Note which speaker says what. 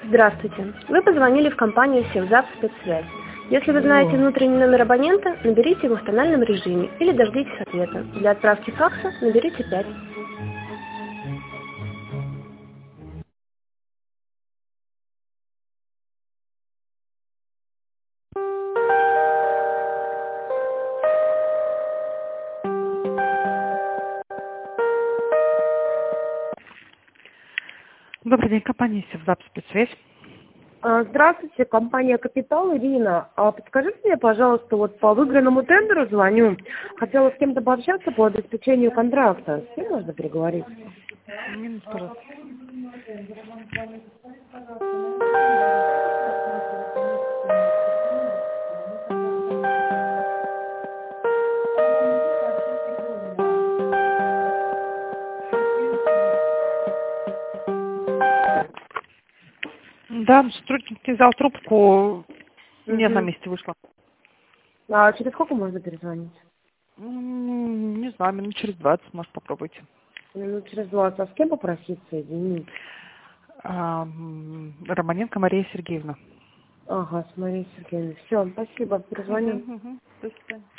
Speaker 1: Здравствуйте. Вы позвонили в компанию «Севзап Спецсвязь». Если вы знаете внутренний номер абонента, наберите его в тональном режиме или дождитесь ответа. Для отправки факса наберите 5.
Speaker 2: Добрый день, компания «Севзап Спецсвязь».
Speaker 3: Здравствуйте, компания «Капитал», Ирина. Подскажите мне, пожалуйста, вот по выигранному тендеру звоню. Хотела с кем-то пообщаться по обеспечению контракта. С кем можно переговорить?
Speaker 2: Минуту, пожалуйста. Да, сотрудник не взял трубку, не на месте вышла.
Speaker 3: А через сколько можно перезвонить?
Speaker 2: Не знаю, минут через 20, может, попробуйте.
Speaker 3: Минут через 20. А с кем попросить соединить?
Speaker 2: Романенко Мария Сергеевна.
Speaker 3: Ага, с Марией Сергеевной. Все, спасибо, перезвоню.
Speaker 2: До свидания.